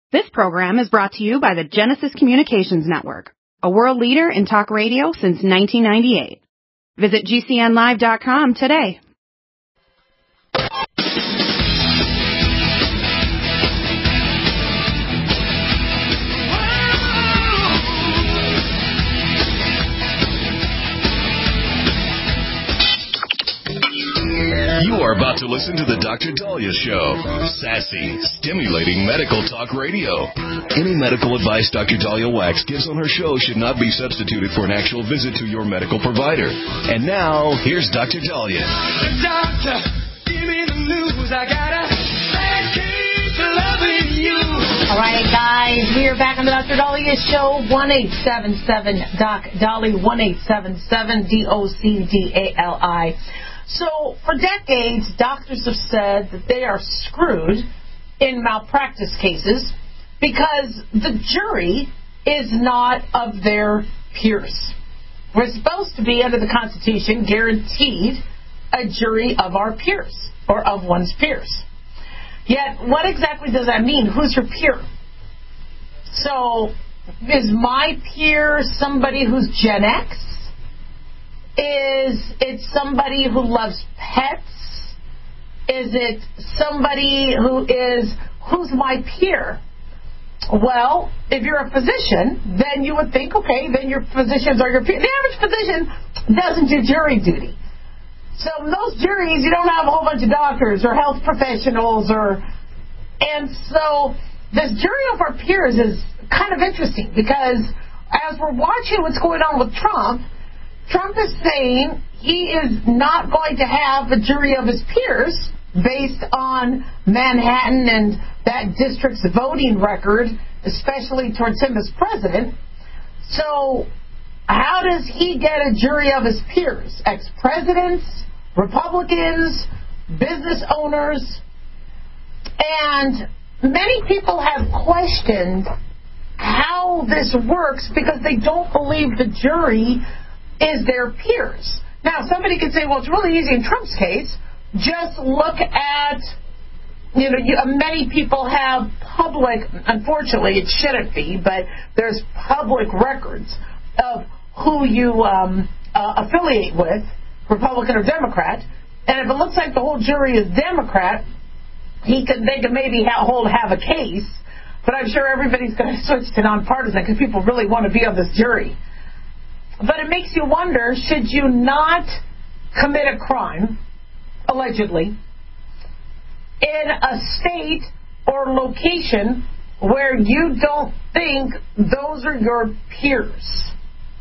This program is brought to you by the Genesis Communications Network, a world leader in talk radio since 1998. Visit GCNlive.com today. You are about to listen to The Dr. Daliah Show. Sassy, stimulating medical talk radio. Any medical advice Dr. Daliah Wax gives on her show should not be substituted for an actual visit to your medical provider. And now, here's Dr. Daliah. Doctor, give me the news. I got a bad case of loving you. All right, guys, we are back on the Dr. Daliah Show. 1-877-DOC-DALI, 1-877-DOCDALI. So, for decades, doctors have said that they are screwed in malpractice cases because the jury is not of their peers. We're supposed to be, under the Constitution, guaranteed a jury of our peers, or of one's peers. Yet, what exactly does that mean? Who's your peer? So, is my peer somebody who's Gen X? Is it somebody who loves pets? Is it somebody who's my peer? Well, if you're a physician, then you would think, okay, then your physicians are your peer. The average physician doesn't do jury duty. So in those juries, you don't have a whole bunch of doctors or health professionals and so this jury of our peers is kind of interesting because as we're watching what's going on with Trump is saying he is not going to have a jury of his peers based on Manhattan and that district's voting record, especially towards him as president. So how does he get a jury of his peers? Ex-presidents, Republicans, business owners. And many people have questioned how this works because they don't believe the jury is their peers. Now, somebody could say, well, it's really easy in Trump's case. Just look at, many people have public, unfortunately, it shouldn't be, but there's public records of who you affiliate with, Republican or Democrat. And if it looks like the whole jury is Democrat, they could maybe have a case, but I'm sure everybody's going to switch to nonpartisan because people really want to be on this jury. But it makes you wonder, should you not commit a crime, allegedly, in a state or location where you don't think those are your peers?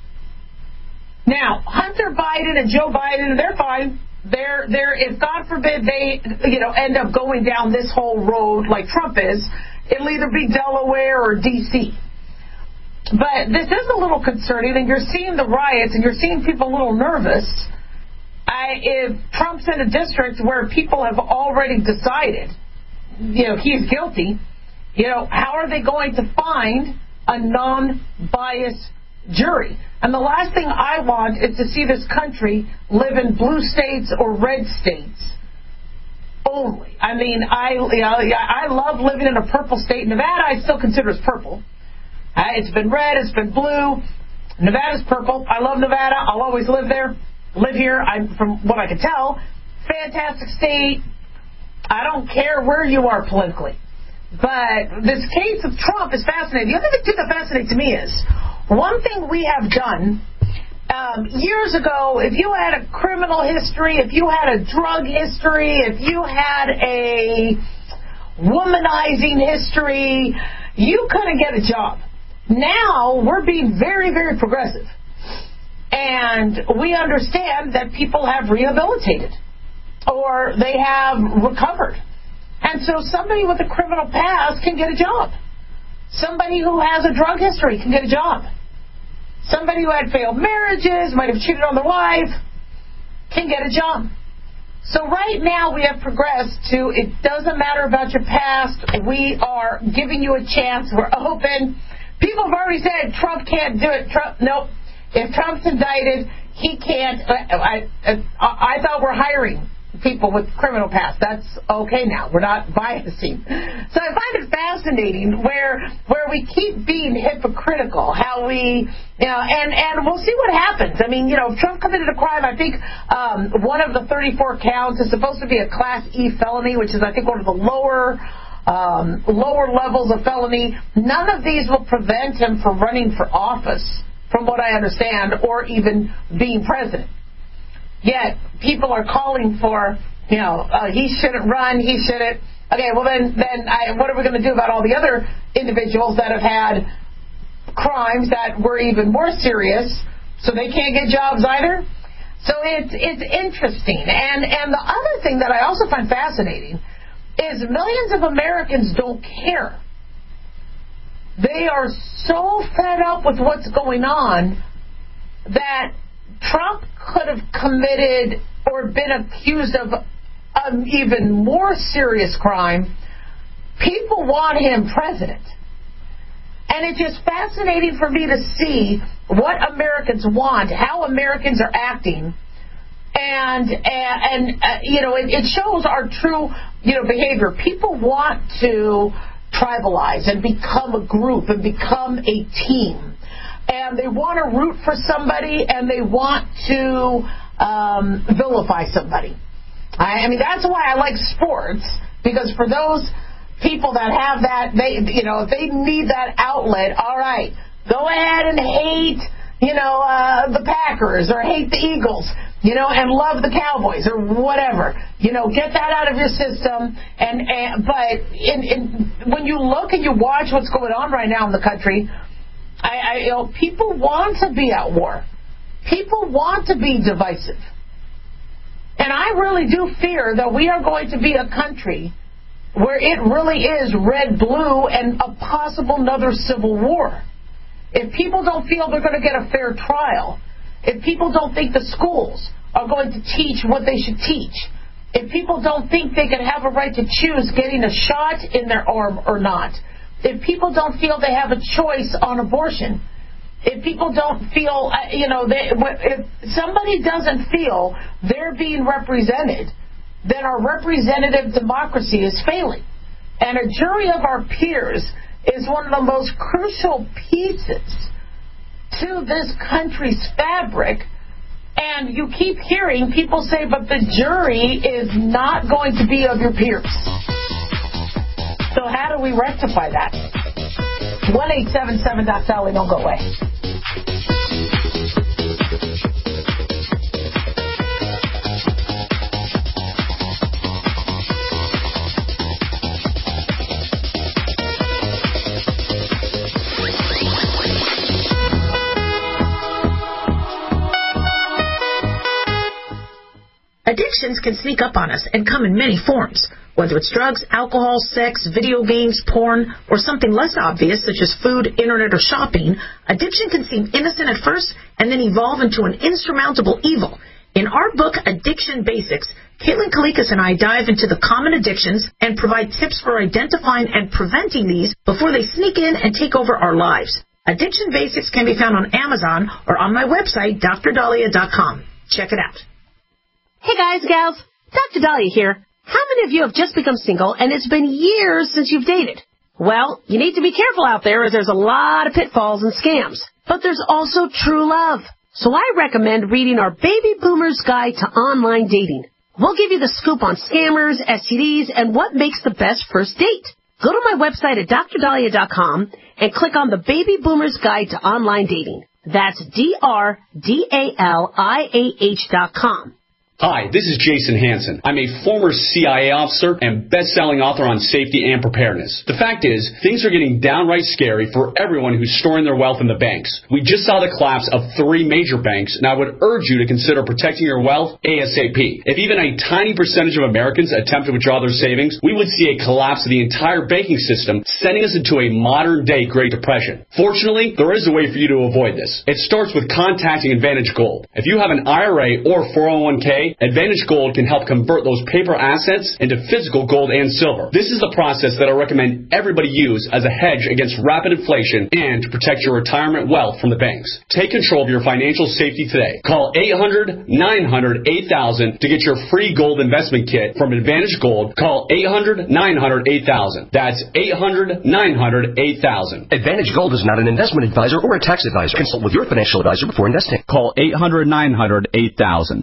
Now, Hunter Biden and Joe Biden, they're fine. They're if God forbid they end up going down this whole road like Trump is, it'll either be Delaware or D.C. But this is a little concerning, and you're seeing the riots, and you're seeing people a little nervous. If Trump's in a district where people have already decided, he's guilty, how are they going to find a non-biased jury? And the last thing I want is to see this country live in blue states or red states only. I mean, I love living in a purple state. Nevada I still consider as purple. It's been red, it's been blue. Nevada's purple. I love Nevada. I'll always live there. Live here. From what I can tell, fantastic state. I don't care where you are politically. But this case of Trump is fascinating. The other thing that fascinates me is one thing we have done years ago, if you had a criminal history, if you had a drug history, if you had a womanizing history, you couldn't get a job. Now, we're being very, very progressive. And we understand that people have rehabilitated or they have recovered. And so somebody with a criminal past can get a job. Somebody who has a drug history can get a job. Somebody who had failed marriages, might have cheated on their wife, can get a job. So right now we have progressed to it doesn't matter about your past. We are giving you a chance. We're open. People have already said Trump can't do it. Nope. If Trump's indicted, he can't. I thought we're hiring people with criminal past. That's okay now. We're not biasing. So I find it fascinating where we keep being hypocritical, how we, and we'll see what happens. I mean, if Trump committed a crime, I think one of the 34 counts is supposed to be a Class E felony, which is, I think, one of the lower levels of felony. None of these will prevent him from running for office, from what I understand, or even being president. Yet people are calling for, he shouldn't run, he shouldn't. Okay, well then what are we going to do about all the other individuals that have had crimes that were even more serious, so they can't get jobs either? So it's interesting. And the other thing that I also find fascinating is millions of Americans don't care. They are so fed up with what's going on that Trump could have committed or been accused of an even more serious crime. People want him president. And it's just fascinating for me to see what Americans want, how Americans are acting. And it shows our true, behavior. People want to tribalize and become a group and become a team. And they want to root for somebody, and they want to vilify somebody. I mean, that's why I like sports, because for those people that have that, if they need that outlet, all right, go ahead and hate, the Packers or hate the Eagles, and love the Cowboys or whatever. Get that out of your system. But when you look and you watch what's going on right now in the country, people want to be at war. People want to be divisive. And I really do fear that we are going to be a country where it really is red, blue, and a possible another civil war. If people don't feel they're going to get a fair trial, if people don't think the schools are going to teach what they should teach, if people don't think they can have a right to choose getting a shot in their arm or not, if people don't feel they have a choice on abortion, if people don't feel, if somebody doesn't feel they're being represented, then our representative democracy is failing. And a jury of our peers is one of the most crucial pieces to this country's fabric. And you keep hearing people say, but the jury is not going to be of your peers. So how do we rectify that? 1-877-Sally, don't go away. Addictions can sneak up on us and come in many forms. Whether it's drugs, alcohol, sex, video games, porn, or something less obvious such as food, internet, or shopping, addiction can seem innocent at first and then evolve into an insurmountable evil. In our book, Addiction Basics, Caitlin Kalikas and I dive into the common addictions and provide tips for identifying and preventing these before they sneak in and take over our lives. Addiction Basics can be found on Amazon or on my website, drdahlia.com. Check it out. Hey guys, gals, Dr. Dahlia here. How many of you have just become single and it's been years since you've dated? Well, you need to be careful out there as there's a lot of pitfalls and scams. But there's also true love. So I recommend reading our Baby Boomer's Guide to Online Dating. We'll give you the scoop on scammers, STDs, and what makes the best first date. Go to my website at drdahlia.com and click on the Baby Boomer's Guide to Online Dating. That's DRDALIAH.com. Hi, this is Jason Hansen. I'm a former CIA officer and best-selling author on safety and preparedness. The fact is, things are getting downright scary for everyone who's storing their wealth in the banks. We just saw the collapse of 3 major banks, and I would urge you to consider protecting your wealth ASAP. If even a tiny percentage of Americans attempt to withdraw their savings, we would see a collapse of the entire banking system, sending us into a modern-day Great Depression. Fortunately, there is a way for you to avoid this. It starts with contacting Advantage Gold. If you have an IRA or 401k, today, Advantage Gold can help convert those paper assets into physical gold and silver. This is the process that I recommend everybody use as a hedge against rapid inflation and to protect your retirement wealth from the banks. Take control of your financial safety today. Call 800-900-8000 to get your free gold investment kit from Advantage Gold. Call 800-900-8000. That's 800-900-8000. Advantage Gold is not an investment advisor or a tax advisor. Consult with your financial advisor before investing. Call 800-900-8000.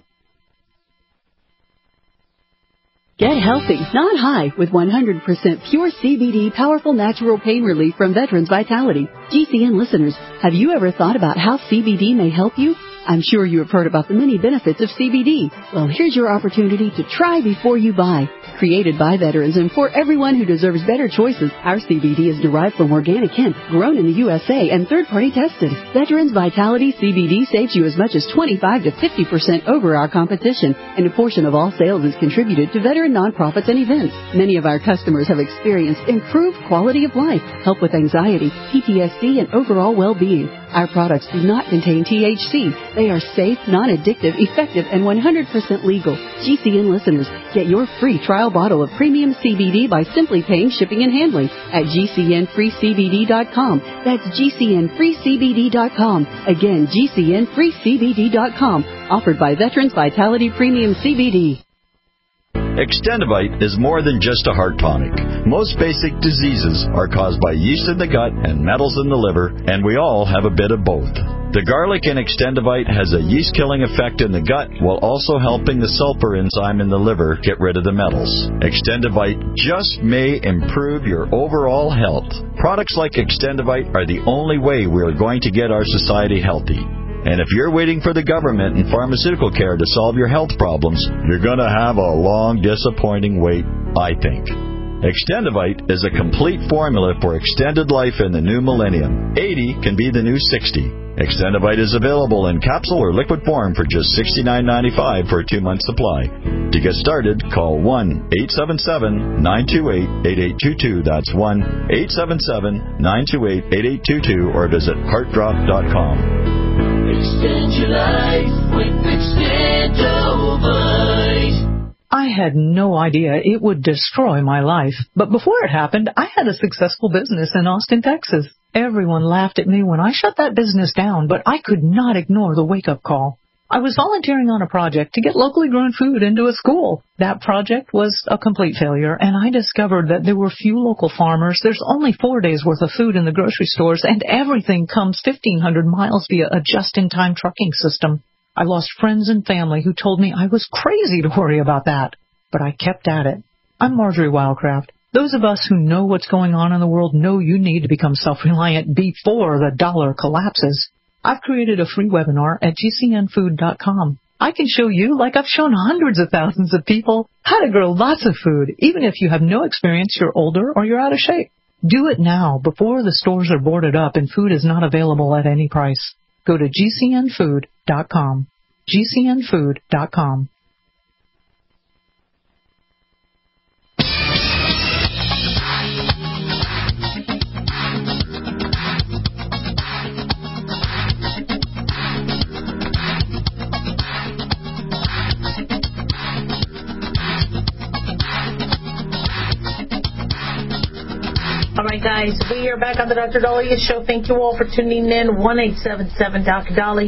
Get healthy, not high, with 100% pure CBD powerful natural pain relief from Veterans Vitality. GCN listeners, have you ever thought about how CBD may help you? I'm sure you have heard about the many benefits of CBD. Well, here's your opportunity to try before you buy. Created by veterans and for everyone who deserves better choices, our CBD is derived from organic hemp, grown in the USA, and third-party tested. Veterans Vitality CBD saves you as much as 25 to 50% over our competition, and a portion of all sales is contributed to veteran nonprofits and events. Many of our customers have experienced improved quality of life, help with anxiety, PTSD, and overall well-being. Our products do not contain THC. They are safe, non-addictive, effective, and 100% legal. GCN listeners, get your free trial bottle of premium CBD by simply paying shipping and handling at GCNFreeCBD.com. That's GCNFreeCBD.com. Again, GCNFreeCBD.com. Offered by Veterans Vitality Premium CBD. Extendivite is more than just a heart tonic. Most basic diseases are caused by yeast in the gut and metals in the liver, and we all have a bit of both. The garlic in Extendivite has a yeast-killing effect in the gut while also helping the sulfur enzyme in the liver get rid of the metals. Extendivite just may improve your overall health. Products like Extendivite are the only way we are going to get our society healthy. And if you're waiting for the government and pharmaceutical care to solve your health problems, you're going to have a long, disappointing wait, I think. Extendivite is a complete formula for extended life in the new millennium. 80 can be the new 60. Extendivite is available in capsule or liquid form for just $69.95 for a 2-month supply. To get started, call 1-877-928-8822. That's 1-877-928-8822 or visit heartdrop.com. Extend your life with Extendivite. I had no idea it would destroy my life. But before it happened, I had a successful business in Austin, Texas. Everyone laughed at me when I shut that business down, but I could not ignore the wake-up call. I was volunteering on a project to get locally grown food into a school. That project was a complete failure, and I discovered that there were few local farmers. There's only 4 days' worth of food in the grocery stores, and everything comes 1,500 miles via a just-in-time trucking system. I lost friends and family who told me I was crazy to worry about that. But I kept at it. I'm Marjorie Wildcraft. Those of us who know what's going on in the world know you need to become self-reliant before the dollar collapses. I've created a free webinar at GCNfood.com. I can show you, like I've shown hundreds of thousands of people, how to grow lots of food, even if you have no experience, you're older, or you're out of shape. Do it now, before the stores are boarded up and food is not available at any price. Go to GCNfood.com. GCNfood.com. All right, guys, we are back on the Dr. Daliah Show. Thank you all for tuning in. 1-877-Dr.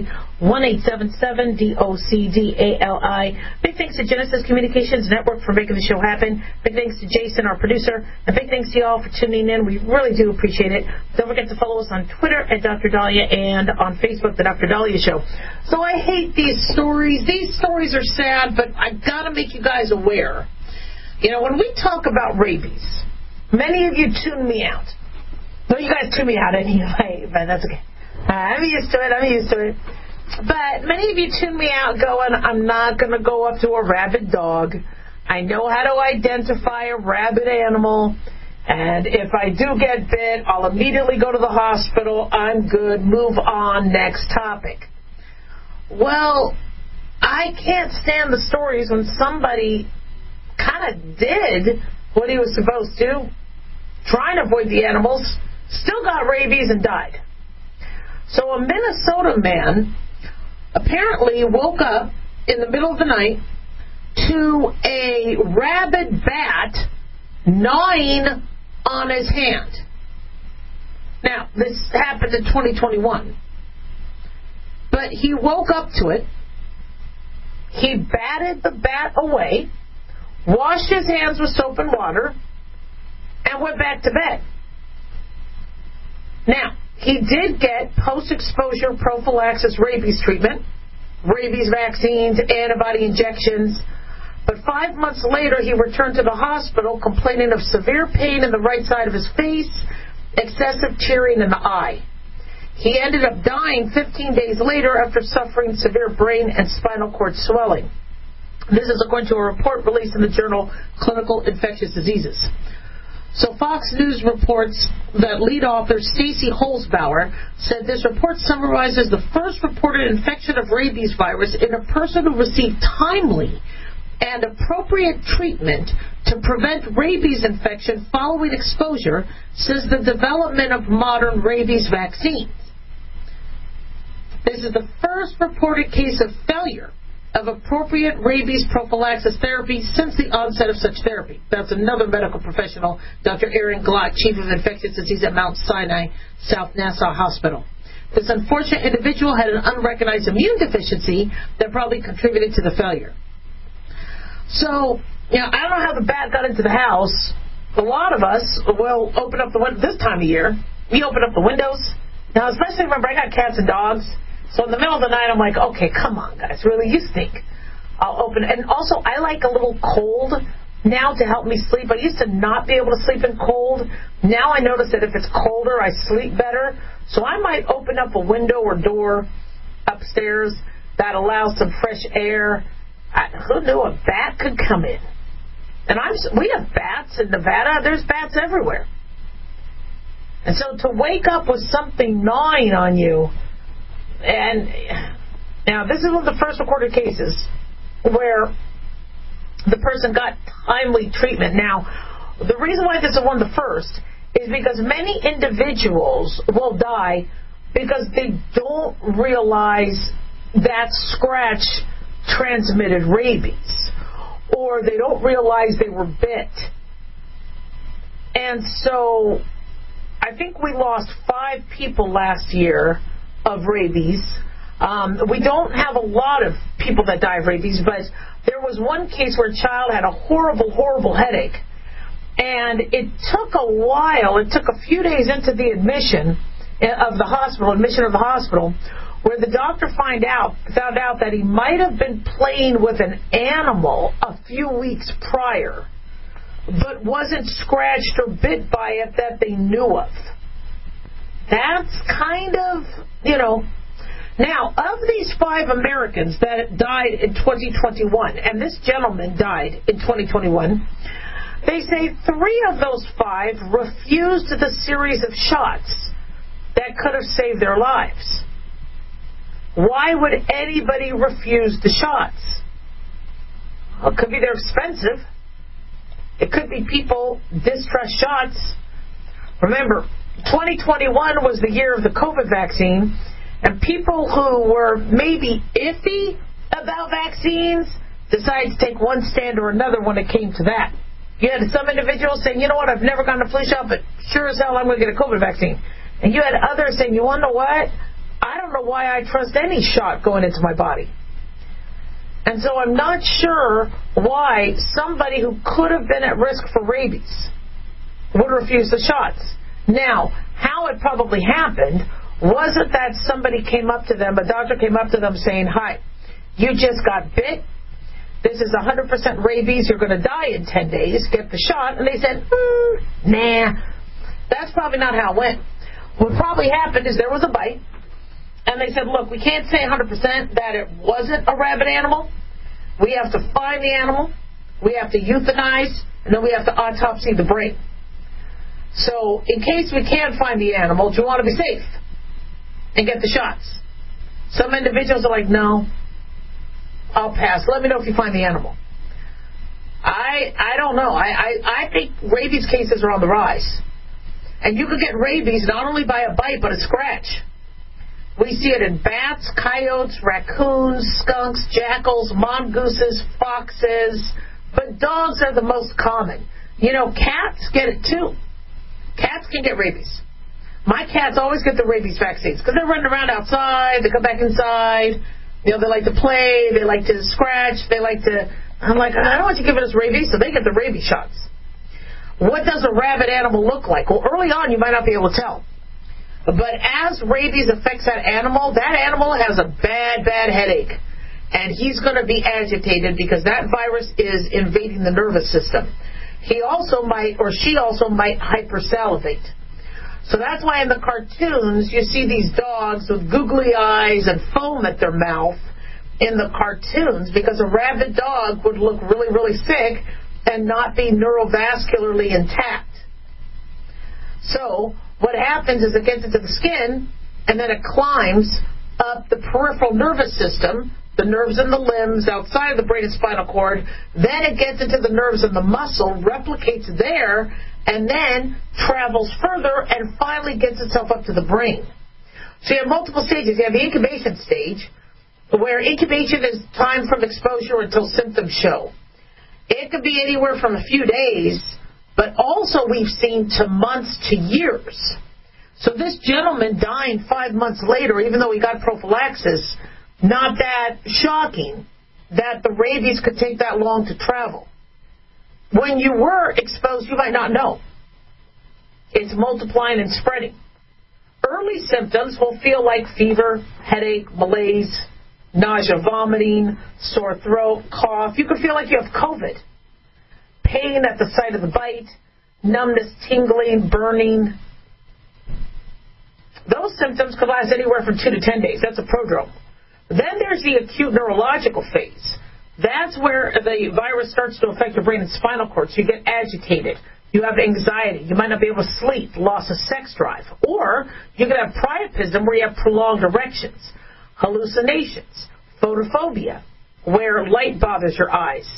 1-877-DOCDALI. Big thanks to Genesis Communications Network for making the show happen. Big thanks to Jason, our producer. And big thanks to you all for tuning in. We really do appreciate it. Don't forget to follow us on Twitter at Dr. Daliah and on Facebook, The Dr. Daliah Show. So I hate these stories. These stories are sad, but I've got to make you guys aware. You know, when we talk about rabies, many of you tune me out. No, you guys tune me out anyway, but that's okay. I'm used to it. But many of you tune me out going, I'm not going to go up to a rabid dog. I know how to identify a rabid animal. And if I do get bit, I'll immediately go to the hospital. I'm good. Move on. Next topic. Well, I can't stand the stories when somebody kind of did what he was supposed to, trying to avoid the animals, still got rabies and died. So a Minnesota man apparently woke up in the middle of the night to a rabid bat gnawing on his hand. Now, this happened in 2021. But he woke up to it. He batted the bat away, washed his hands with soap and water, and went back to bed. Now, he did get post-exposure prophylaxis rabies treatment, rabies vaccines, antibody injections, but 5 months later he returned to the hospital complaining of severe pain in the right side of his face, excessive tearing in the eye. He ended up dying 15 days later after suffering severe brain and spinal cord swelling. This is according to a report released in the journal Clinical Infectious Diseases. So Fox News reports that lead author Stacy Holzbauer said this report summarizes the first reported infection of rabies virus in a person who received timely and appropriate treatment to prevent rabies infection following exposure since the development of modern rabies vaccines. This is the first reported case of failure of appropriate rabies prophylaxis therapy since the onset of such therapy. That's another medical professional, Dr. Aaron Glott, Chief of Infectious Disease at Mount Sinai South Nassau Hospital. This unfortunate individual had an unrecognized immune deficiency that probably contributed to the failure. So, I don't know how the bat got into the house. A lot of us will open up the window this time of year. We open up the windows. Now, especially remember, I got cats and dogs. So in the middle of the night, I'm like, okay, come on, guys, really, you stink. I'll open it. And also, I like a little cold now to help me sleep. I used to not be able to sleep in cold. Now I notice that if it's colder, I sleep better. So I might open up a window or door upstairs that allows some fresh air. Who knew a bat could come in? And we have bats in Nevada. There's bats everywhere. And so to wake up with something gnawing on you, and now this is one of the first recorded cases where the person got timely treatment. Now, the reason why this is one of the first is because many individuals will die because they don't realize that scratch transmitted rabies, or they don't realize they were bit. And so I think we lost 5 people last year of rabies. We don't have a lot of people that die of rabies, but there was one case where a child had a horrible, horrible headache. And it took a while, it took a few days into the admission of the hospital, where the doctor found out that he might have been playing with an animal a few weeks prior, but wasn't scratched or bit by it that they knew of. That's kind of, Now, of these 5 Americans that died in 2021, and this gentleman died in 2021, they say 3 of those 5 refused the series of shots that could have saved their lives. Why would anybody refuse the shots? Well, it could be they're expensive. It could be people distrust shots. Remember, 2021 was the year of the COVID vaccine, and people who were maybe iffy about vaccines decided to take one stand or another when it came to that. You had some individuals saying, you know what, I've never gotten a flu shot, but sure as hell I'm going to get a COVID vaccine. And you had others saying, you want to know what? I don't know why I trust any shot going into my body. And so I'm not sure why somebody who could have been at risk for rabies would refuse the shots. Now, how it probably happened wasn't that somebody came up to them, a doctor came up to them saying, hi, you just got bit. This is 100% rabies. You're going to die in 10 days. Get the shot. And they said, nah. That's probably not how it went. What probably happened is there was a bite. And they said, look, we can't say 100% that it wasn't a rabid animal. We have to find the animal. We have to euthanize. And then we have to autopsy the brain. So in case we can't find the animal, do you want to be safe and get the shots? Some individuals are like, no, I'll pass. Let me know if you find the animal. I don't know. I think rabies cases are on the rise. And you could get rabies not only by a bite, but a scratch. We see it in bats, coyotes, raccoons, skunks, jackals, mongooses, foxes, but dogs are the most common. You know, cats get it too. Cats can get rabies. My cats always get the rabies vaccines because they're running around outside, they come back inside, you know, they like to play, they like to scratch, they like to... I'm like, I don't want you giving us rabies, so they get the rabies shots. What does a rabid animal look like? Well, early on, you might not be able to tell. But as rabies affects that animal has a bad, bad headache. And he's going to be agitated because that virus is invading the nervous system. He also might, or she also might, hypersalivate. So that's why in the cartoons, you see these dogs with googly eyes and foam at their mouth in the cartoons, because a rabid dog would look really, really sick and not be neurovascularly intact. So what happens is it gets into the skin, and then it climbs up the peripheral nervous system, the nerves in the limbs, outside of the brain and spinal cord. Then it gets into the nerves and the muscle, replicates there, and then travels further and finally gets itself up to the brain. So you have multiple stages. You have the incubation stage, where incubation is time from exposure until symptoms show. It could be anywhere from a few days, but also we've seen to months to years. So this gentleman dying 5 months later, even though he got prophylaxis, not that shocking that the rabies could take that long to travel. When you were exposed, you might not know. It's multiplying and spreading. Early symptoms will feel like fever, headache, malaise, nausea, vomiting, sore throat, cough. You could feel like you have COVID. Pain at the site of the bite, numbness, tingling, burning. Those symptoms could last anywhere from 2 to 10 days. That's a prodrome. Then there's the acute neurological phase. That's where the virus starts to affect your brain and spinal cord. So you get agitated. You have anxiety. You might not be able to sleep, loss of sex drive. Or you could have priapism where you have prolonged erections, hallucinations, photophobia, where light bothers your eyes,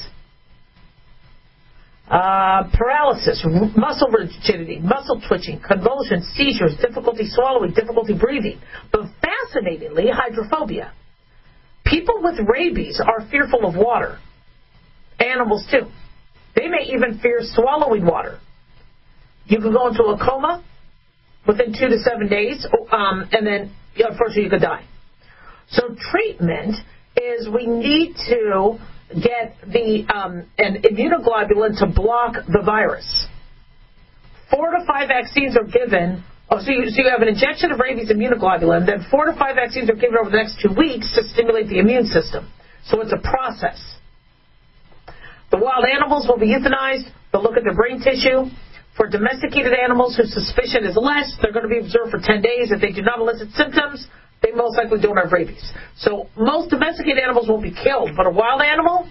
paralysis, muscle rigidity, muscle twitching, convulsions, seizures, difficulty swallowing, difficulty breathing. But fascinatingly, hydrophobia. People with rabies are fearful of water. Animals too. They may even fear swallowing water. You can go into a coma within 2 to 7 days, and then unfortunately you could die. So treatment is we need to get an immunoglobulin to block the virus. 4 to 5 vaccines are given. So you have an injection of rabies immunoglobulin, then 4 to 5 vaccines are given over the next 2 weeks to stimulate the immune system. So it's a process. The wild animals will be euthanized. They'll look at their brain tissue. For domesticated animals whose suspicion is less, they're going to be observed for 10 days. If they do not elicit symptoms, they most likely don't have rabies. So most domesticated animals won't be killed, but a wild animal,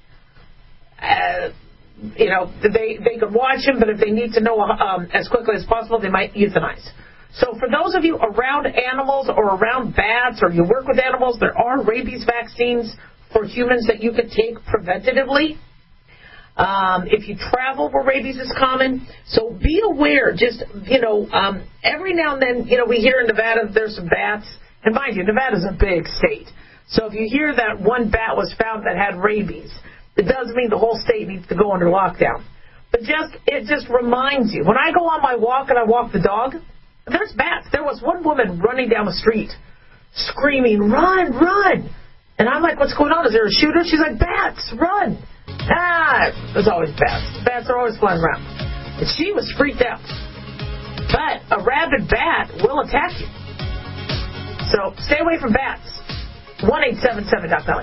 they could watch him, but if they need to know as quickly as possible, they might euthanize. So for those of you around animals or around bats or you work with animals, there are rabies vaccines for humans that you could take preventatively. If you travel where rabies is common, so be aware. Just, every now and then, we hear in Nevada there's some bats. And mind you, Nevada's a big state. So if you hear that one bat was found that had rabies, it doesn't mean the whole state needs to go under lockdown. But it just reminds you. When I go on my walk and I walk the dog, there's bats. There was one woman running down the street screaming, "Run, run!" And I'm like, "What's going on? Is there a shooter?" She's like, "Bats, run!" There's always bats. Bats are always flying around. And she was freaked out. But a rabid bat will attack you. So stay away from bats. 1-877-DOC-BELLY.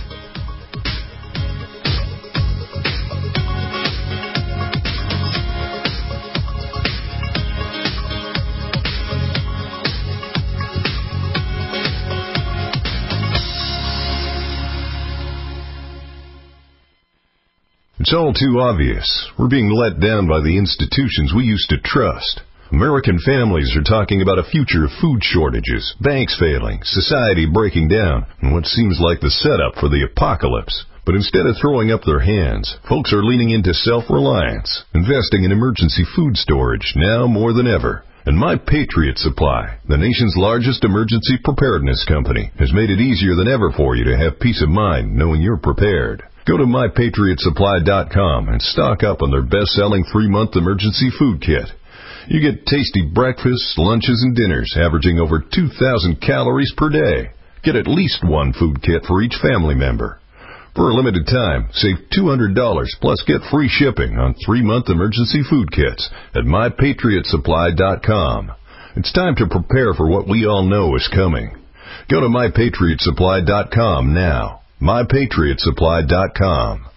It's all too obvious. We're being let down by the institutions we used to trust. American families are talking about a future of food shortages, banks failing, society breaking down, and what seems like the setup for the apocalypse. But instead of throwing up their hands, folks are leaning into self-reliance, investing in emergency food storage now more than ever. And My Patriot Supply, the nation's largest emergency preparedness company, has made it easier than ever for you to have peace of mind knowing you're prepared. Go to MyPatriotSupply.com and stock up on their best-selling 3-month emergency food kit. You get tasty breakfasts, lunches, and dinners averaging over 2,000 calories per day. Get at least one food kit for each family member. For a limited time, save $200 plus get free shipping on 3-month emergency food kits at MyPatriotSupply.com. It's time to prepare for what we all know is coming. Go to MyPatriotSupply.com now. MyPatriotSupply.com.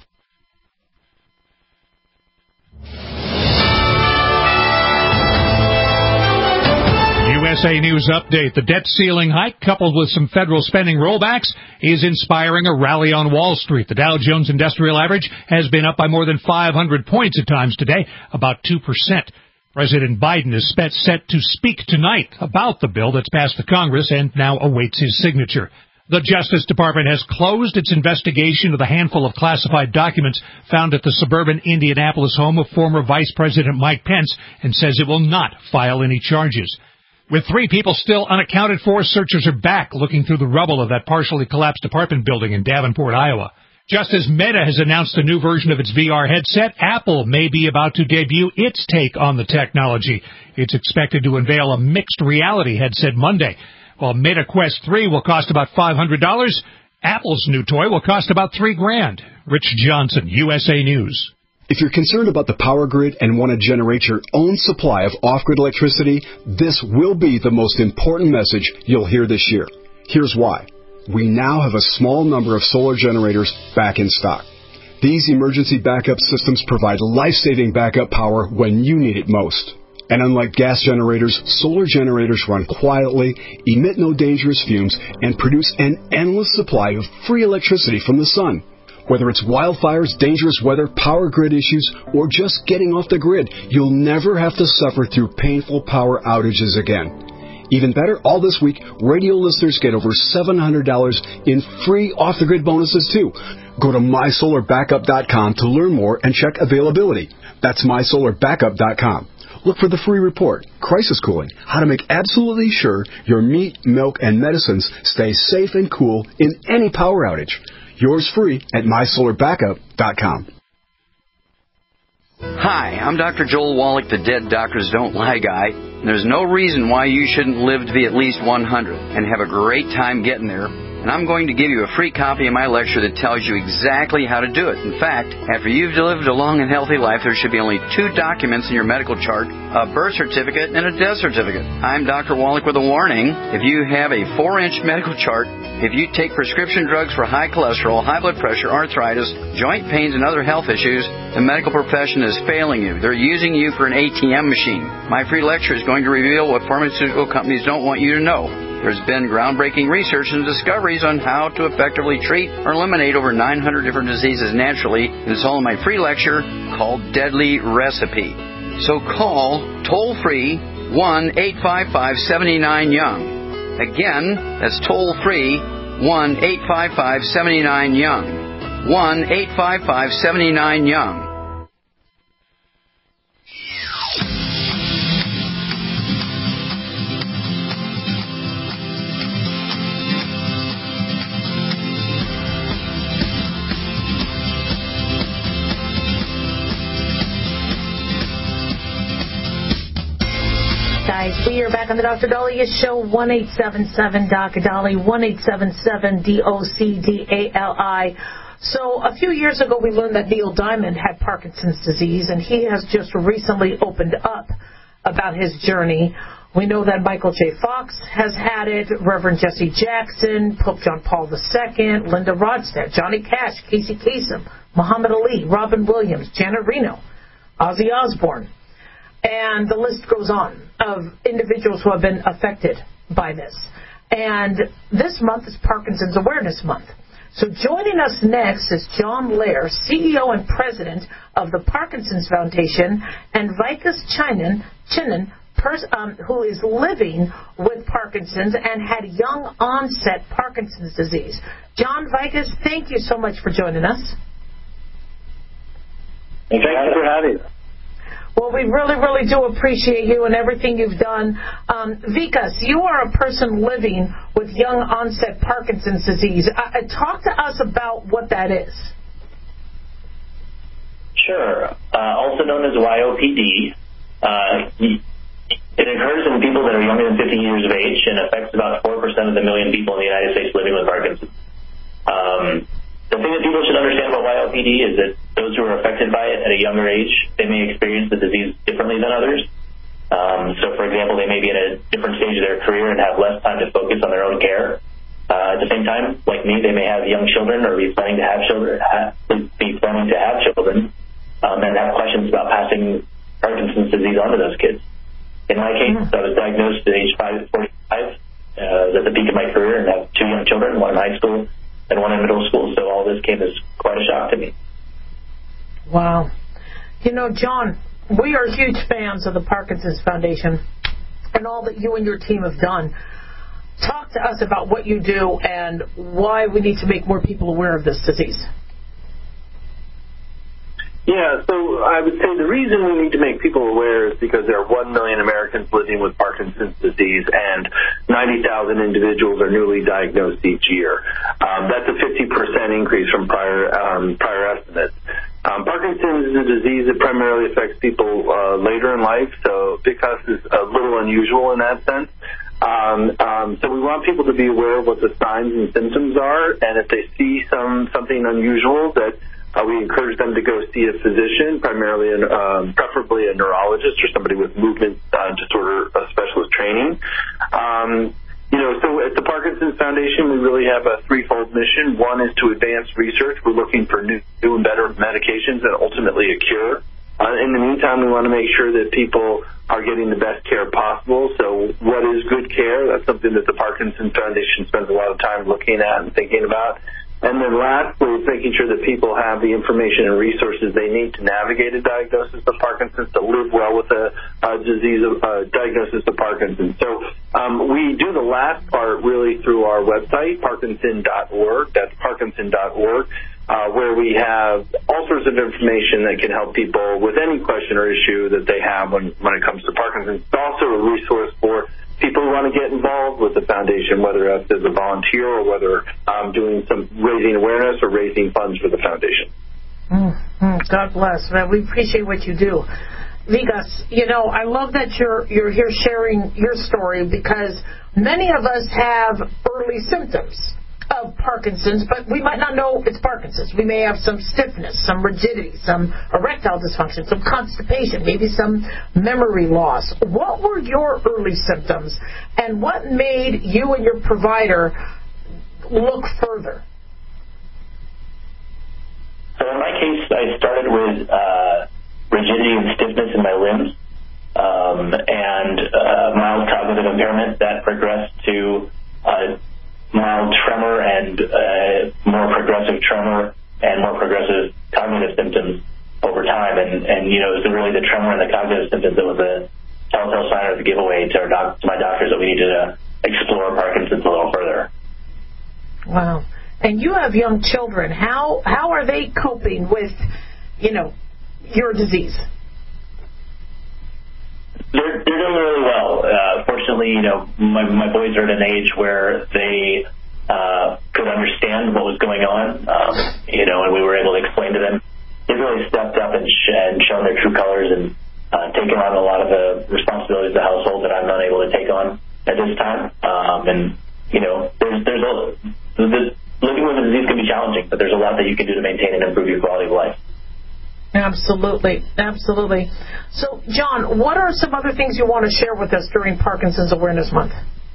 USA News Update. The debt ceiling hike, coupled with some federal spending rollbacks, is inspiring a rally on Wall Street. The Dow Jones Industrial Average has been up by more than 500 points at times today, about 2%. President Biden is set to speak tonight about the bill that's passed the Congress and now awaits his signature. The Justice Department has closed its investigation of the handful of classified documents found at the suburban Indianapolis home of former Vice President Mike Pence and says it will not file any charges. With 3 people still unaccounted for, searchers are back looking through the rubble of that partially collapsed apartment building in Davenport, Iowa. Just as Meta has announced a new version of its VR headset, Apple may be about to debut its take on the technology. It's expected to unveil a mixed reality headset Monday. While Meta Quest 3 will cost about $500, Apple's new toy will cost about $3,000. Rich Johnson, USA News. If you're concerned about the power grid and want to generate your own supply of off-grid electricity, this will be the most important message you'll hear this year. Here's why. We now have a small number of solar generators back in stock. These emergency backup systems provide life-saving backup power when you need it most. And unlike gas generators, solar generators run quietly, emit no dangerous fumes, and produce an endless supply of free electricity from the sun. Whether it's wildfires, dangerous weather, power grid issues, or just getting off the grid, you'll never have to suffer through painful power outages again. Even better, all this week, radio listeners get over $700 in free off-the-grid bonuses, too. Go to MySolarBackup.com to learn more and check availability. That's MySolarBackup.com. Look for the free report, Crisis Cooling, how to make absolutely sure your meat, milk, and medicines stay safe and cool in any power outage. Yours free at MySolarBackup.com. Hi, I'm Dr. Joel Wallach, the Dead Doctors Don't Lie guy. There's no reason why you shouldn't live to be at least 100 and have a great time getting there. And I'm going to give you a free copy of my lecture that tells you exactly how to do it. In fact, after you've lived a long and healthy life, there should be only 2 documents in your medical chart, a birth certificate and a death certificate. I'm Dr. Wallach with a warning. If you have a 4-inch medical chart, if you take prescription drugs for high cholesterol, high blood pressure, arthritis, joint pains, and other health issues, the medical profession is failing you. They're using you for an ATM machine. My free lecture is going to reveal what pharmaceutical companies don't want you to know. There's been groundbreaking research and discoveries on how to effectively treat or eliminate over 900 different diseases naturally, and it's all in my free lecture called Deadly Recipe. So call toll-free 1-855-79-YOUNG. Again, that's toll-free 1-855-79-YOUNG. 1-855-79-YOUNG. We are back on the Dr. Dahlia Show, 1-877-DOC-DALI, 1-877-DOC-DALI. So a few years ago, we learned that Neil Diamond had Parkinson's disease, and he has just recently opened up about his journey. We know that Michael J. Fox has had it, Reverend Jesse Jackson, Pope John Paul II, Linda Ronstadt, Johnny Cash, Casey Kasem, Muhammad Ali, Robin Williams, Janet Reno, Ozzy Osbourne. And the list goes on of individuals who have been affected by this. And this month is Parkinson's Awareness Month. So joining us next is John Lair, CEO and President of the Parkinson's Foundation, and Vikas Chinan, who is living with Parkinson's and had young onset Parkinson's disease. John, Vikas, thank you so much for joining us. Thanks for having us. Well, we really, really do appreciate you and everything you've done. Vikas, you are a person living with young onset Parkinson's disease. Talk to us about what that is. Sure. Also known as YOPD. It occurs in people that are younger than 50 years of age and affects about 4% of the million people in the United States living with Parkinson's. The thing that people should understand about YOPD is that those who are affected by it at a younger age, they may experience the disease differently than others. So, for example, they may be at a different stage of their career and have less time to focus on their own care. At the same time, like me, they may have young children or be planning to have children, and have questions about passing Parkinson's disease on to those kids. In my case, I was diagnosed at age 45, at the peak of my career, and have 2 young children, one in high school and one in middle school. So all this came as quite a shock to me. Wow. You know, John, we are huge fans of the Parkinson's Foundation and all that you and your team have done. Talk to us about what you do and why we need to make more people aware of this disease. Yeah, so I would say the reason we need to make people aware is because there are 1 million Americans living with Parkinson's disease, and 90,000 individuals are newly diagnosed each year. That's a 50% increase from prior estimates. Parkinson's is a disease that primarily affects people later in life, so because it's a little unusual in that sense. So we want people to be aware of what the signs and symptoms are, and if they see something unusual, that we encourage them to go see a physician, preferably a neurologist or somebody with movement disorder specialist training. So at the Parkinson's Foundation, we really have a threefold mission. One is to advance research. We're looking for new and better medications and ultimately a cure. In the meantime, we want to make sure that people are getting the best care possible. So what is good care? That's something that the Parkinson's Foundation spends a lot of time looking at and thinking about. And then lastly, making sure that people have the information and resources they need to navigate a diagnosis of Parkinson's, to live well with a diagnosis of Parkinson's. So we do the last part really through our website, Parkinson.org. That's Parkinson.org, where we have all sorts of information that can help people with any question or issue that they have when it comes to Parkinson's. It's also a resource for people who want to get involved with the foundation, whether that's as a volunteer or whether doing some raising awareness or raising funds for the foundation. God bless. We appreciate what you do. Vikas, I love that you're here sharing your story, because many of us have early symptoms of Parkinson's, but we might not know it's Parkinson's. We may have some stiffness, some rigidity, some erectile dysfunction, some constipation, maybe some memory loss. What were your early symptoms, and what made you and your provider look further? So in my case, I started with rigidity and stiffness in my limbs, and mild cognitive impairment that progressed to mild tremor and more progressive tremor and more progressive cognitive symptoms over time. And it was really the tremor and the cognitive symptoms that was a telltale sign or the giveaway to my doctors that we needed to explore Parkinson's a little further. Wow. And you have young children. How are they coping with, your disease? They're doing really well. Fortunately, my boys are at an age where they could understand what was going on, and we were able to explain to them. They've really stepped up and shown their true colors and taken on a lot of the responsibilities of the household that I'm not able to take on at this time. Living with a disease can be challenging, but there's a lot that you can do to maintain and improve your quality of life. Absolutely. Absolutely. So, John, what are some other things you want to share with us during Parkinson's Awareness Month?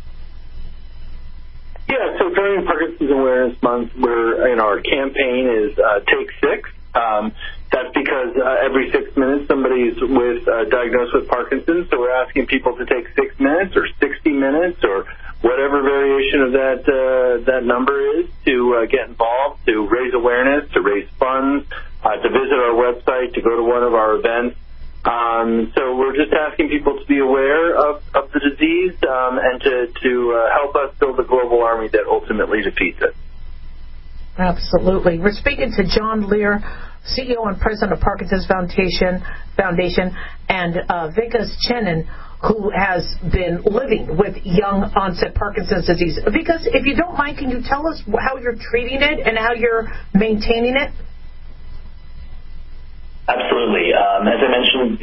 Yeah, so during Parkinson's Awareness Month, our campaign is Take 6. That's because every 6 minutes somebody's diagnosed with Parkinson's, so we're asking people to take 6 minutes or 60 minutes or whatever variation of that number is to get involved, to raise awareness, to raise funds, to visit our website, to go to one of our events. So we're just asking people to be aware of the disease and to help us build a global army that ultimately defeats it. Absolutely. We're speaking to John Lear CEO and president of Parkinson's Foundation, and Vikas Chenan, who has been living with young-onset Parkinson's disease. Vikas, if you don't mind, can you tell us how you're treating it and how you're maintaining it? Absolutely. As I mentioned,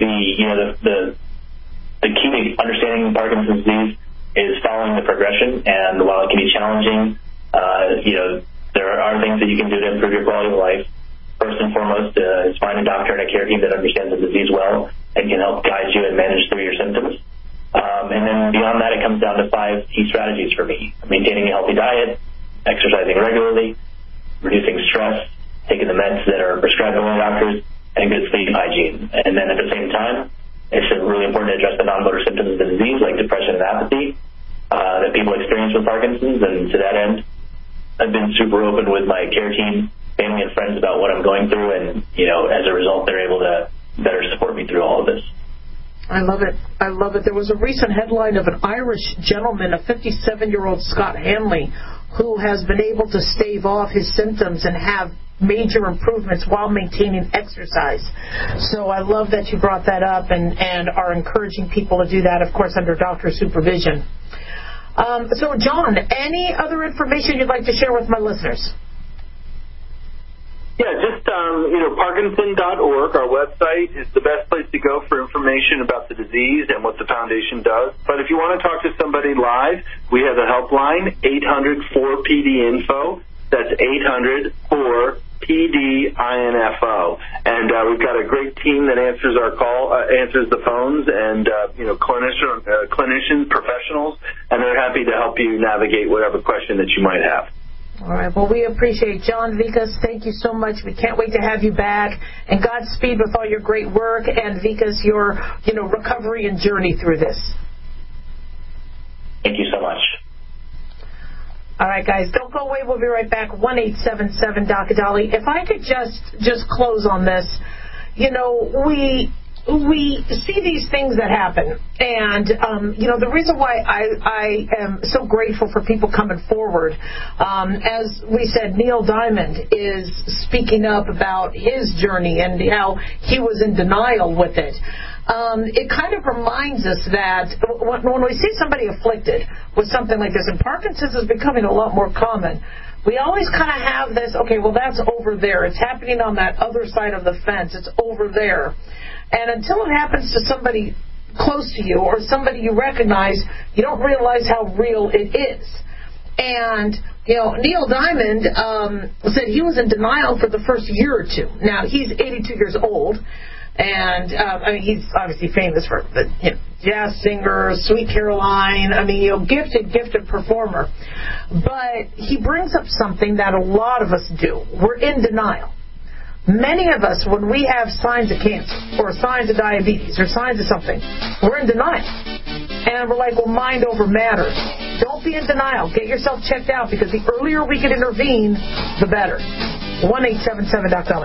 the key to understanding Parkinson's disease is following the progression. And while it can be challenging, there are things that you can do to improve your quality of life. First and foremost is find a doctor and a care team that understands the disease well and can help guide you and manage through your symptoms. And then beyond that, it comes down to 5 key strategies for me: maintaining a healthy diet, exercising regularly, reducing stress, taking the meds that are prescribed by doctors, and good sleep hygiene. And then at the same time, it's really important to address the non-motor symptoms of the disease, like depression and apathy, that people experience with Parkinson's. And to that end, I've been super open with my care team, family, and friends about what I'm going through. And, as a result, they're able to better support me through all of this. I love it. I love it. There was a recent headline of an Irish gentleman, a 57-year-old Scott Hanley, who has been able to stave off his symptoms and have major improvements while maintaining exercise. So I love that you brought that up and are encouraging people to do that, of course, under doctor supervision. So, John, any other information you'd like to share with my listeners? Yeah, just, Parkinson.org, our website, is the best place to go for information about the disease and what the foundation does. But if you want to talk to somebody live, we have a helpline, 800-4PD-INFO. That's 800-4PD-INFO. And we've got a great team that answers our call, answers the phones, and, clinicians, professionals, and they're happy to help you navigate whatever question that you might have. All right. Well, we appreciate John Vikas. Thank you so much. We can't wait to have you back. And Godspeed with all your great work. And Vikas, your recovery and journey through this. Thank you so much. All right, guys. Don't go away. We'll be right back. 1-877-DOC-A-DOLLY. If I could just close on this. We see these things that happen, and the reason why I am so grateful for people coming forward, as we said, Neil Diamond is speaking up about his journey and how he was in denial with it. It kind of reminds us that when we see somebody afflicted with something like this, and Parkinson's is becoming a lot more common, we always kind of have this, okay, well, that's over there. It's happening on that other side of the fence. It's over there. And until it happens to somebody close to you or somebody you recognize, you don't realize how real it is. And, Neil Diamond said he was in denial for the first year or two. Now, he's 82 years old, and he's obviously famous for jazz singer, Sweet Caroline. Gifted performer. But he brings up something that a lot of us do. We're in denial. Many of us, when we have signs of cancer or signs of diabetes or signs of something, we're in denial. And we're like, well, mind over matter. Don't be in denial. Get yourself checked out, because the earlier we can intervene, the better. 1-877-DOC-DOLLY.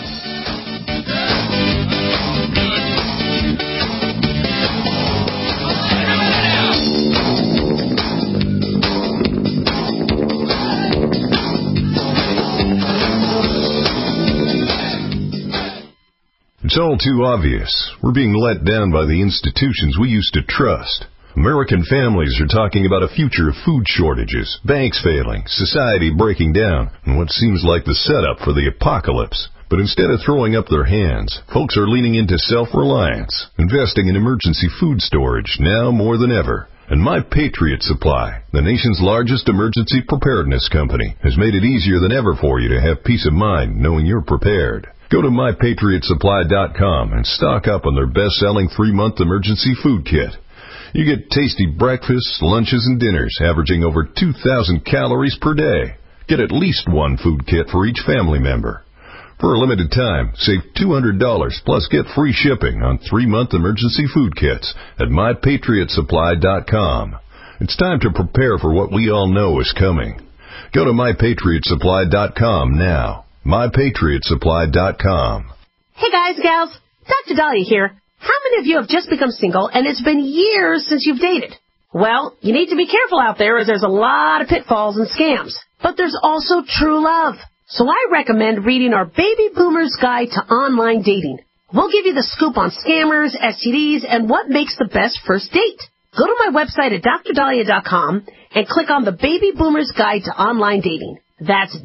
It's all too obvious. We're being let down by the institutions we used to trust. American families are talking about a future of food shortages, banks failing, society breaking down, and what seems like the setup for the apocalypse. But instead of throwing up their hands, folks are leaning into self-reliance, investing in emergency food storage now more than ever. And My Patriot Supply, the nation's largest emergency preparedness company, has made it easier than ever for you to have peace of mind knowing you're prepared. Go to MyPatriotSupply.com and stock up on their best-selling 3-month emergency food kit. You get tasty breakfasts, lunches, and dinners averaging over 2,000 calories per day. Get at least one food kit for each family member. For a limited time, save $200 plus get free shipping on 3-month emergency food kits at MyPatriotSupply.com. It's time to prepare for what we all know is coming. Go to MyPatriotSupply.com now. MyPatriotSupply.com. Hey guys, gals, Dr. Dahlia here. How many of you have just become single and it's been years since you've dated? Well, you need to be careful out there, as there's a lot of pitfalls and scams. But there's also true love. So I recommend reading our Baby Boomers Guide to Online Dating. We'll give you the scoop on scammers, STDs, and what makes the best first date. Go to my website at drdahlia.com and click on the Baby Boomers Guide to Online Dating. That's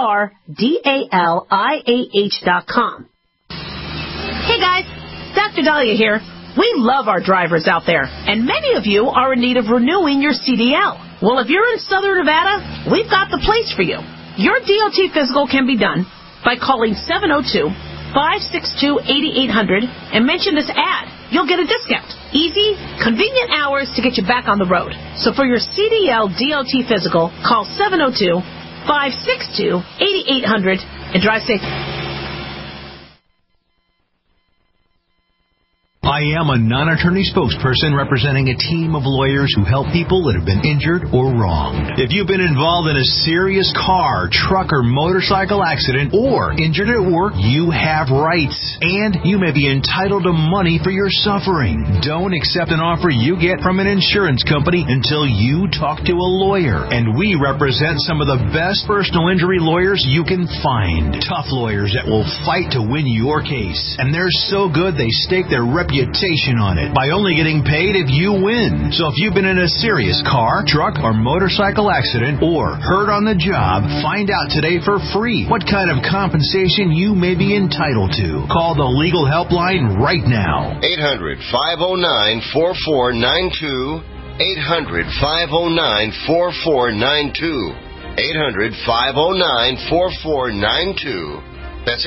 DRDALIAH.com. Hey guys, Dr. Dahlia here. We love our drivers out there, and many of you are in need of renewing your CDL. Well, if you're in Southern Nevada, we've got the place for you. Your DOT physical can be done by calling 702-562-8800 and mention this ad. You'll get a discount. Easy, convenient hours to get you back on the road. So for your CDL DOT physical, call 702-562-8800 and drive safe. I am a non-attorney spokesperson representing a team of lawyers who help people that have been injured or wronged. If you've been involved in a serious car, truck, or motorcycle accident or injured at work, you have rights, and you may be entitled to money for your suffering. Don't accept an offer you get from an insurance company until you talk to a lawyer, and we represent some of the best personal injury lawyers you can find. Tough lawyers that will fight to win your case, and they're so good they stake their reputation on it by only getting paid if you win. So if you've been in a serious car, truck, or motorcycle accident or hurt on the job, find out today for free what kind of compensation you may be entitled to. Call the legal helpline right now. 800-509-4492. 800-509-4492. 800-509-4492. That's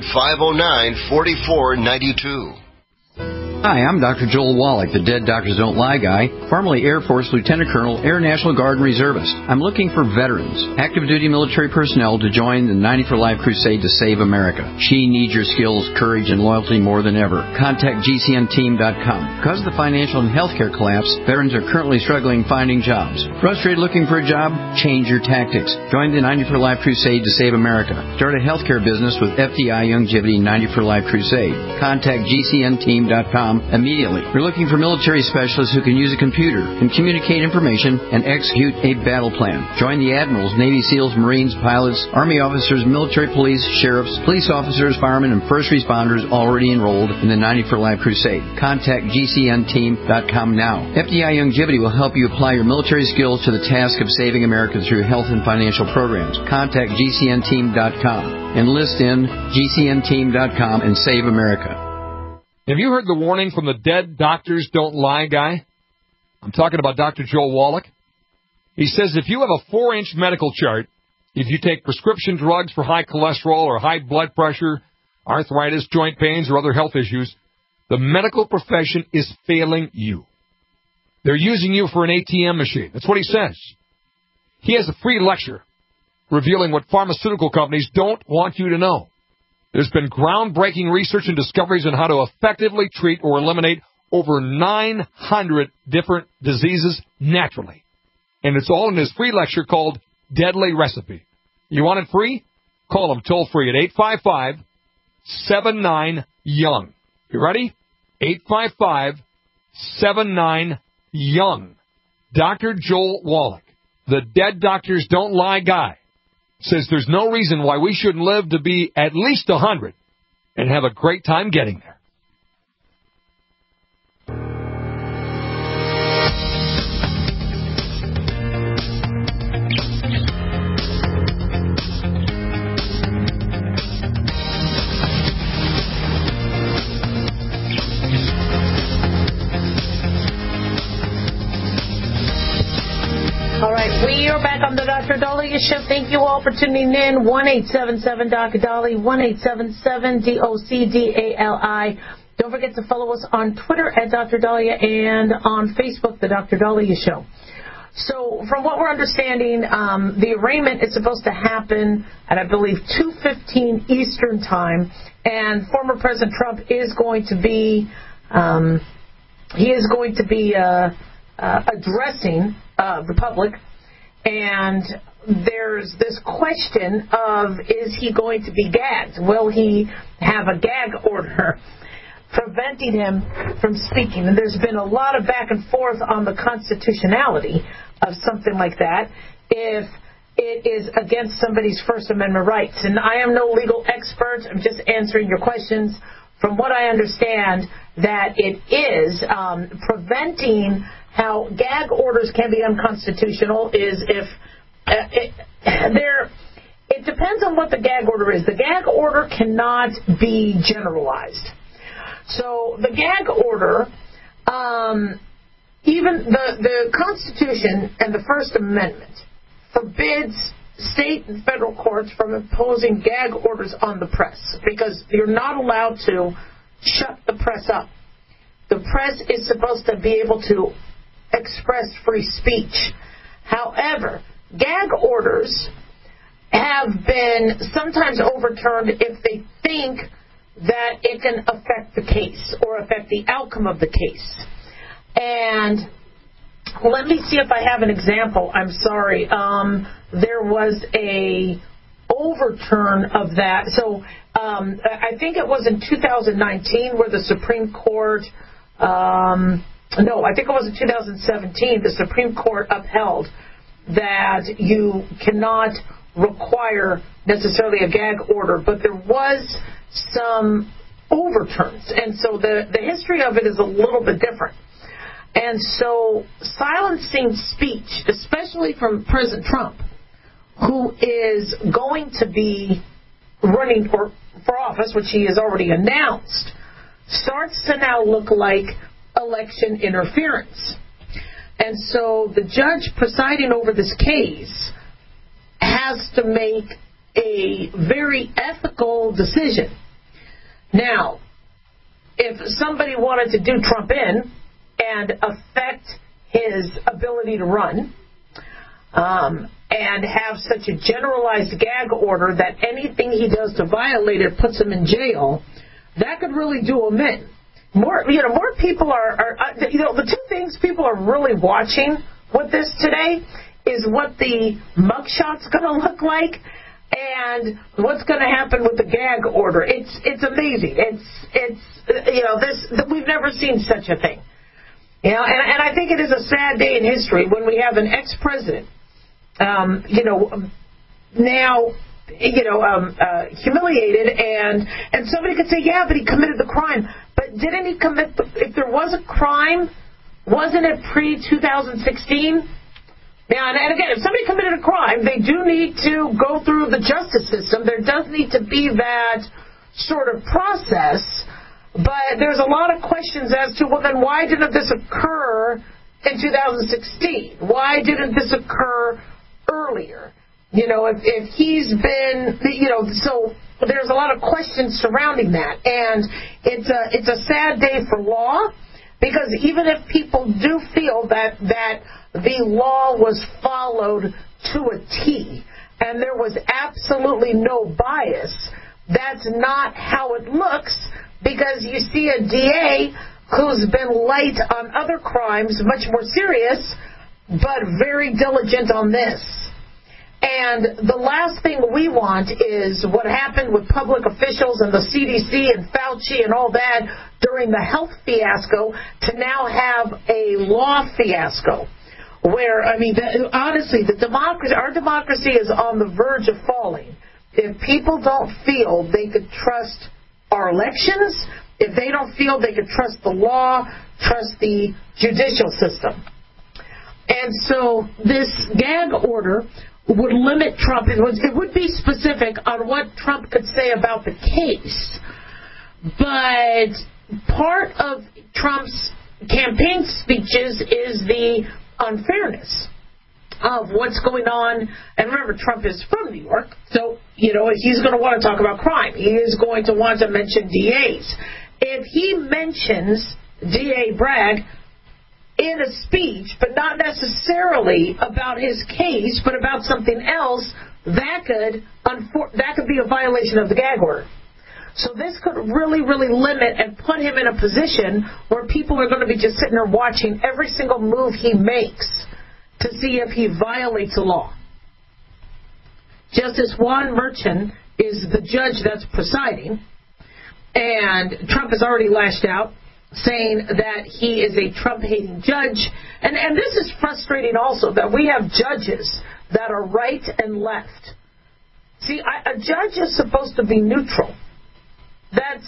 800-509-4492. Hi, I'm Dr. Joel Wallach, the Dead Doctors Don't Lie guy, formerly Air Force Lieutenant Colonel, Air National Guard Reservist. I'm looking for veterans, active duty military personnel to join the 90 for Life crusade to save America. She needs your skills, courage, and loyalty more than ever. Contact GCNteam.com. Because of the financial and healthcare collapse, veterans are currently struggling finding jobs. Frustrated looking for a job? Change your tactics. Join the 90 for Life crusade to save America. Start a healthcare business with FDI Longevity 90 for Life crusade. Contact GCNteam.com immediately. We're looking for military specialists who can use a computer and communicate information and execute a battle plan. Join the admirals, Navy SEALs, Marines, pilots, Army officers, military police, sheriffs, police officers, firemen, and first responders already enrolled in the 90 for Life crusade. Contact GCNteam.com now. FDI Longevity will help you apply your military skills to the task of saving America through health and financial programs. Contact GCNteam.com. Enlist in GCNteam.com and save America. Have you heard the warning from the Dead Doctors Don't Lie guy? I'm talking about Dr. Joel Wallach. He says if you have a 4-inch medical chart, if you take prescription drugs for high cholesterol or high blood pressure, arthritis, joint pains, or other health issues, the medical profession is failing you. They're using you for an ATM machine. That's what he says. He has a free lecture revealing what pharmaceutical companies don't want you to know. There's been groundbreaking research and discoveries on how to effectively treat or eliminate over 900 different diseases naturally. And it's all in his free lecture called Deadly Recipe. You want it free? Call him toll-free at 855-79-YOUNG. You ready? 855-79-YOUNG. Dr. Joel Wallach, the Dead Doctors Don't Lie guy, says there's no reason why we shouldn't live to be at least 100 and have a great time getting there. All right, we are back on the Dr. Dahlia Show. Thank you all for tuning in. 1-877-Dr. 1-877-DOCDALI. Don't forget to follow us on Twitter at Dr. Dahlia and on Facebook, the Dr. Dahlia Show. So from what we're understanding, the arraignment is supposed to happen at, I believe, 2:15 Eastern Time, and former President Trump is going to be addressing the public, and there's this question of, is he going to be gagged? Will he have a gag order preventing him from speaking? And there's been a lot of back and forth on the constitutionality of something like that. If it is against somebody's First Amendment rights. And I am no legal expert. I'm just answering your questions. From what I understand, that it is preventing how gag orders can be unconstitutional is if it depends on what the gag order is. The gag order cannot be generalized. So the gag order, even the Constitution and the First Amendment forbids state and federal courts from imposing gag orders on the press because you're not allowed to shut the press up. The press is supposed to be able to express free speech. However, gag orders have been sometimes overturned if they think that it can affect the case or affect the outcome of the case. And let me see if I have an example. I'm sorry. There was a overturn of that. So I think it was in 2019 where the Supreme Court, no, I think it was in 2017, the Supreme Court upheld that you cannot require necessarily a gag order, but there was some overturns. And so the history of it is a little bit different. And so silencing speech, especially from President Trump, who is going to be running for office, which he has already announced, starts to now look like election interference. And so the judge presiding over this case has to make a very ethical decision. Now, if somebody wanted to do Trump in and affect his ability to run, and have such a generalized gag order that anything he does to violate it puts him in jail, that could really do him in. More people are the two things people are really watching with this today is what the mugshot's going to look like and what's going to happen with the gag order. It's amazing. We've never seen such a thing. And I think it is a sad day in history when we have an ex-president, humiliated, and somebody could say, yeah, but he committed the crime. But didn't he commit? If there was a crime, wasn't it pre-2016? Now, and again, if somebody committed a crime, they do need to go through the justice system. There does need to be that sort of process. But there's a lot of questions as to, well, then why didn't this occur in 2016? Why didn't this occur earlier? If he's been, so there's a lot of questions surrounding that. And it's a sad day for law, because even if people do feel that the law was followed to a T and there was absolutely no bias, that's not how it looks, because you see a DA who's been light on other crimes, much more serious, but very diligent on this. And the last thing we want is what happened with public officials and the CDC and Fauci and all that during the health fiasco to now have a law fiasco. Where, honestly, our democracy is on the verge of falling. If people don't feel they could trust our elections, if they don't feel they could trust the law, trust the judicial system. And so this gag order would limit Trump. It would be specific on what Trump could say about the case. But part of Trump's campaign speeches is the unfairness of what's going on. And remember, Trump is from New York, so, he's going to want to talk about crime. He is going to want to mention DAs. If he mentions DA Bragg in a speech, but not necessarily about his case, but about something else, that could be a violation of the gag order. So this could really, really limit and put him in a position where people are going to be just sitting there watching every single move he makes to see if he violates a law. Justice Juan Merchan is the judge that's presiding, and Trump has already lashed out. saying that he is a Trump-hating judge. And this is frustrating also, that we have judges that are right and left. See, a judge is supposed to be neutral. That's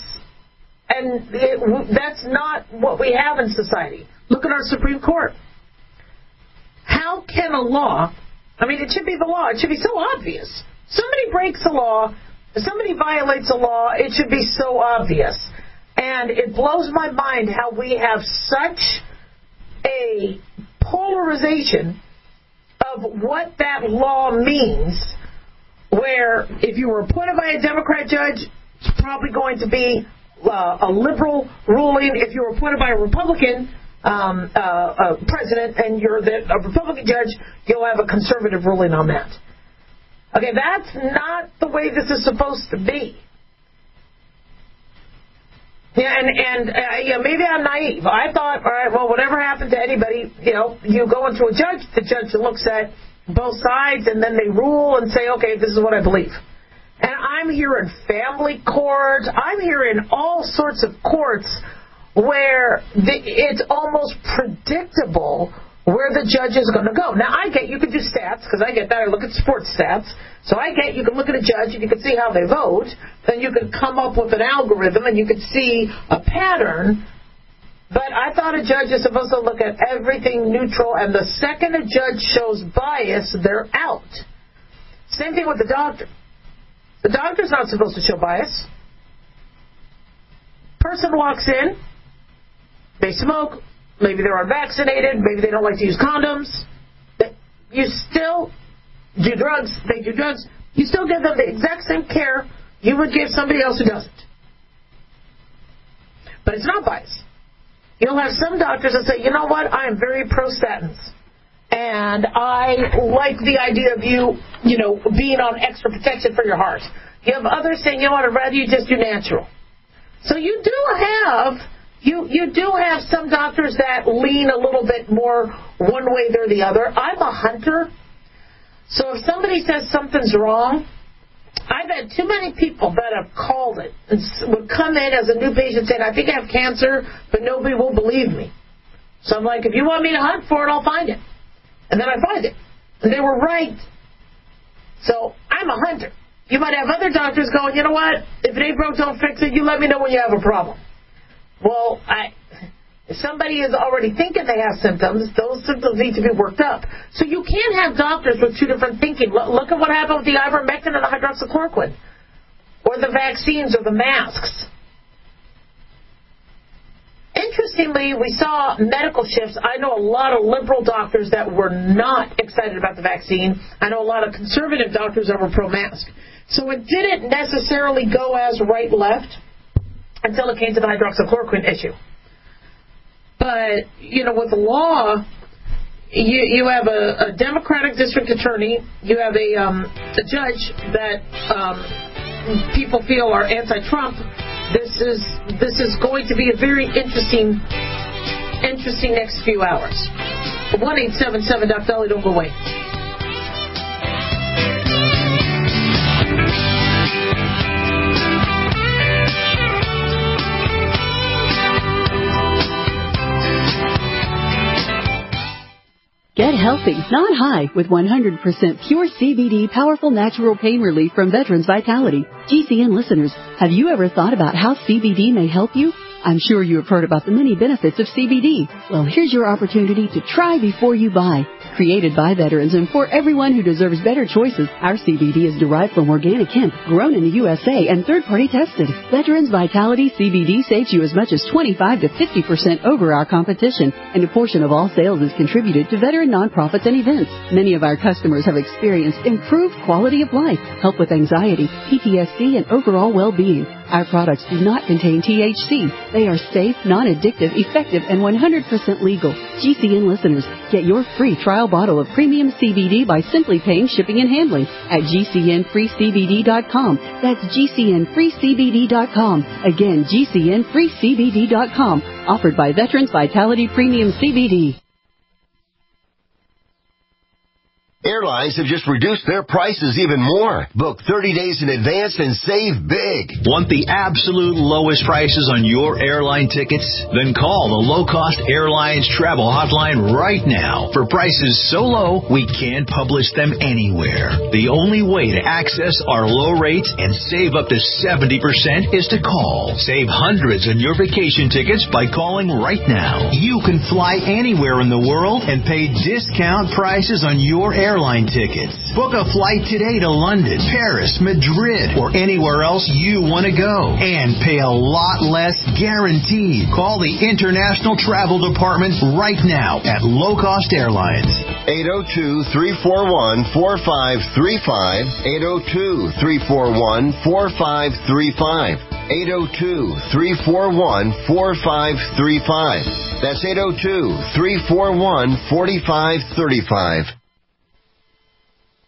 not what we have in society. Look at our Supreme Court. How can a law, it should be the law, it should be so obvious. Somebody breaks a law, somebody violates a law, it should be so obvious. And it blows my mind how we have such a polarization of what that law means, where if you were appointed by a Democrat judge, it's probably going to be a liberal ruling. If you were appointed by a Republican president and you're a Republican judge, you'll have a conservative ruling on that. Okay, that's not the way this is supposed to be. Yeah, and maybe I'm naive. I thought, all right, well, whatever happened to anybody, you go into a judge, the judge looks at both sides, and then they rule and say, okay, this is what I believe. And I'm hearing family court. I'm hearing all sorts of courts where it's almost predictable where the judge is going to go. Now, I get you can do stats, because I get that. I look at sports stats. So I get you can look at a judge and you can see how they vote. Then you can come up with an algorithm and you can see a pattern. But I thought a judge is supposed to look at everything neutral, and the second a judge shows bias, they're out. Same thing with the doctor. The doctor's not supposed to show bias. Person walks in, they smoke, maybe they're unvaccinated, maybe they don't like to use condoms. You still do drugs, they do drugs. You still give them the exact same care you would give somebody else who doesn't. But it's not bias. You'll have some doctors that say, you know what, I am very pro-statins. And I like the idea of you being on extra protection for your heart. You have others saying, you know what, I'd rather you just do natural. So you do have some doctors that lean a little bit more one way or the other. I'm a hunter. So if somebody says something's wrong, I've had too many people that have called it and would come in as a new patient saying, I think I have cancer, but nobody will believe me. So I'm like, if you want me to hunt for it, I'll find it. And then I find it. And they were right. So I'm a hunter. You might have other doctors going, you know what, if it ain't broke, don't fix it. You let me know when you have a problem. Well, if somebody is already thinking they have symptoms, those symptoms need to be worked up. So you can't have doctors with two different thinking. Look at what happened with the ivermectin and the hydroxychloroquine, or the vaccines, or the masks. Interestingly, we saw medical shifts. I know a lot of liberal doctors that were not excited about the vaccine. I know a lot of conservative doctors that were pro-mask. So it didn't necessarily go as right-left until it came to the hydroxychloroquine issue. But, with the law, you have a Democratic district attorney, you have a judge that people feel are anti-Trump. This is going to be a very interesting next few hours. 1-877 Dr. Dolly, don't go away. Get healthy, not high, with 100% pure CBD powerful natural pain relief from Veterans Vitality. GCN listeners, have you ever thought about how CBD may help you? I'm sure you have heard about the many benefits of CBD. Well, here's your opportunity to try before you buy. Created by veterans and for everyone who deserves better choices, our CBD is derived from organic hemp, grown in the USA, and third-party tested. Veterans Vitality CBD saves you as much as 25 to 50% over our competition, and a portion of all sales is contributed to veteran nonprofits and events. Many of our customers have experienced improved quality of life, help with anxiety, PTSD, and overall well-being. Our products do not contain THC. They are safe, non-addictive, effective, and 100% legal. GCN listeners, get your free trial bottle of premium CBD by simply paying shipping and handling at GCNFreeCBD.com. That's GCNFreeCBD.com. Again, GCNFreeCBD.com. Offered by Veterans Vitality Premium CBD. Airlines have just reduced their prices even more. Book 30 days in advance and save big. Want the absolute lowest prices on your airline tickets? Then call the Low Cost Airlines Travel Hotline right now. For prices so low, we can't publish them anywhere. The only way to access our low rates and save up to 70% is to call. Save hundreds on your vacation tickets by calling right now. You can fly anywhere in the world and pay discount prices on your airline tickets. Book a flight today to London, Paris, Madrid, or anywhere else you want to go. And pay a lot less guaranteed. Call the International Travel Department right now at Low Cost Airlines. 802-341-4535. 802-341-4535. 802-341-4535. That's 802-341-4535.